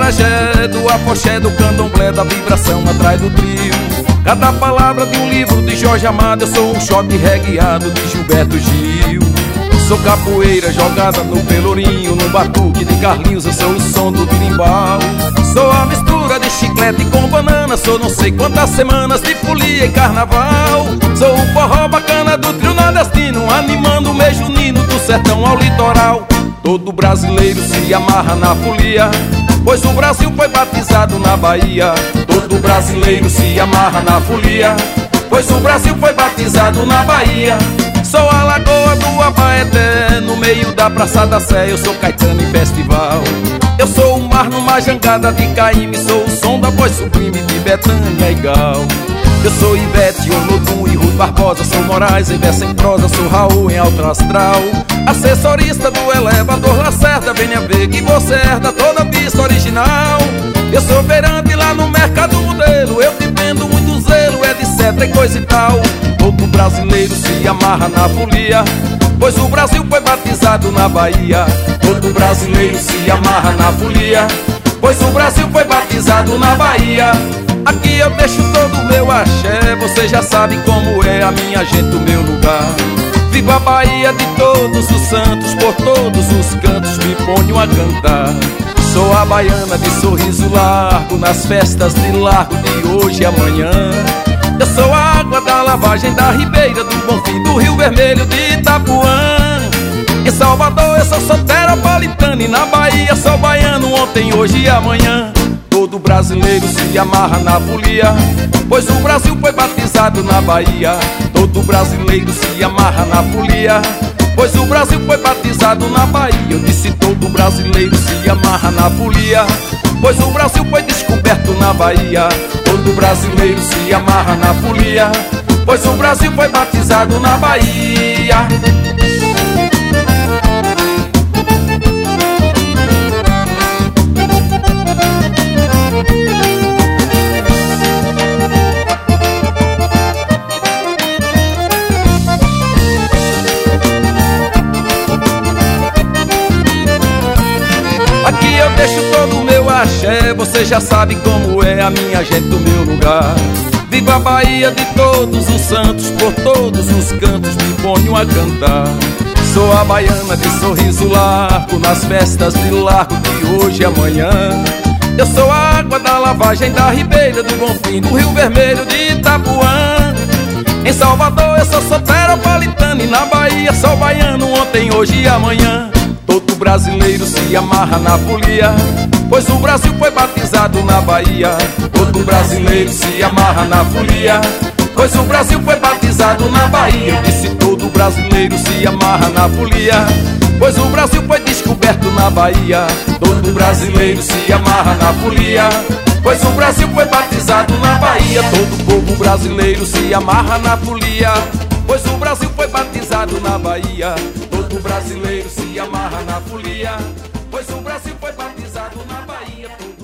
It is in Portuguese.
acarajé, do afoxé, do candomblé, da vibração atrás do trio. Cada palavra de um livro de Jorge Amado, eu sou um shot regueado de Gilberto Gil. Sou capoeira jogada no pelourinho, no batuque de Carlinhos, eu sou o som do birimbau. Sou a mistura de chiclete com banana, sou não sei quantas semanas de folia e carnaval. Sou o forró bacana do trio nordestino, animando o mês junino do sertão ao litoral. Todo brasileiro se amarra na folia, pois o Brasil foi batizado na Bahia. Todo brasileiro se amarra na folia, pois o Brasil foi batizado na Bahia. Sou a lagoa do Abaeté, no meio da Praça da Sé, eu sou Caetano em festival. Eu sou o mar numa jangada de Caíme, sou o som da voz sublime de Betânia e Gal. Eu sou Ivete, Olodum e Ruth Barbosa, sou Moraes em verso em prosa, sou Raul em alto astral. Assessorista do elevador Lacerda, venha ver que você herda toda a pista original. Eu sou feirante lá no mercado modelo, eu te vendo muito zelo, etc e coisa e tal. Todo brasileiro se amarra na folia, pois o Brasil foi batizado na Bahia. Todo brasileiro se amarra na folia, pois o Brasil foi batizado na Bahia. Aqui eu deixo todo o meu axé, você já sabe como é a minha gente, o meu lugar. Vivo a Bahia de todos os santos, por todos os cantos me ponho a cantar. Sou a baiana de sorriso largo, nas festas de largo de hoje e amanhã. Eu sou a água da lavagem da Ribeira, do Bonfim, do Rio Vermelho, de Itapuã. Em Salvador eu sou soteropolitano e na Bahia sou baiano ontem, hoje e amanhã. Todo brasileiro se amarra na folia, pois o Brasil foi batizado na Bahia. Todo brasileiro se amarra na folia, pois o Brasil foi batizado na Bahia. Eu disse todo brasileiro se amarra na folia, pois o Brasil foi descoberto na Bahia. Todo brasileiro se amarra na folia, pois o Brasil foi batizado na Bahia. Aqui eu deixo todo o meu axé, você já sabe como é a minha gente, o meu lugar. Viva a Bahia de todos os santos, por todos os cantos me ponho a cantar. Sou a baiana de sorriso largo, nas festas de largo de hoje e amanhã. Eu sou a água da lavagem da Ribeira, do Bonfim, do Rio Vermelho, de Itapuã. Em Salvador eu sou soteropolitano e na Bahia sou baiano ontem, hoje e amanhã. Todo brasileiro se amarra na folia, pois o Brasil foi batizado na Bahia. Todo brasileiro se amarra na folia, pois o Brasil foi batizado na Bahia. Eu disse todo brasileiro se amarra na folia, pois o Brasil foi descoberto na Bahia. Todo brasileiro se amarra na folia, pois o Brasil foi batizado na Bahia. Todo povo brasileiro se amarra na folia, pois o Brasil foi batizado na Bahia. Todo brasileiro se amarra na folia, pois o Brasil foi batizado na Bahia.